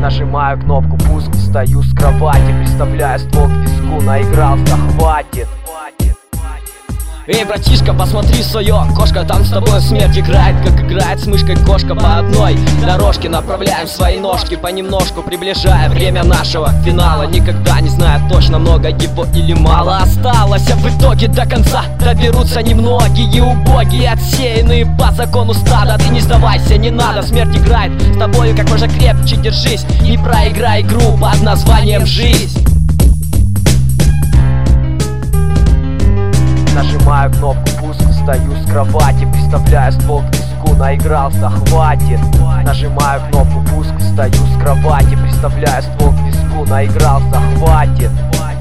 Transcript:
Нажимаю кнопку пуск, встаю с кровати, приставляю ствол к виску, наигрался, хватит. Эй, братишка, посмотри в свое окошко, там с тобой смерть играет, как играет с мышкой кошка. По одной дорожке направляем свои ножки, понемножку приближая время нашего финала. Никогда не зная точно, много его или мало осталось, а в итоге до конца доберутся немногие, убогие, отсеянные по закону стада. Ты не сдавайся, не надо, смерть играет с тобою как можно крепче, держись. Не проиграй игру под названием «Жизнь». Нажимаю кнопку пуск, встаю с кровати, приставляю ствол к виску, наигрался, хватит. Нажимаю кнопку пуск, встаю с кровати, приставляю ствол к виску, наигрался, хватит.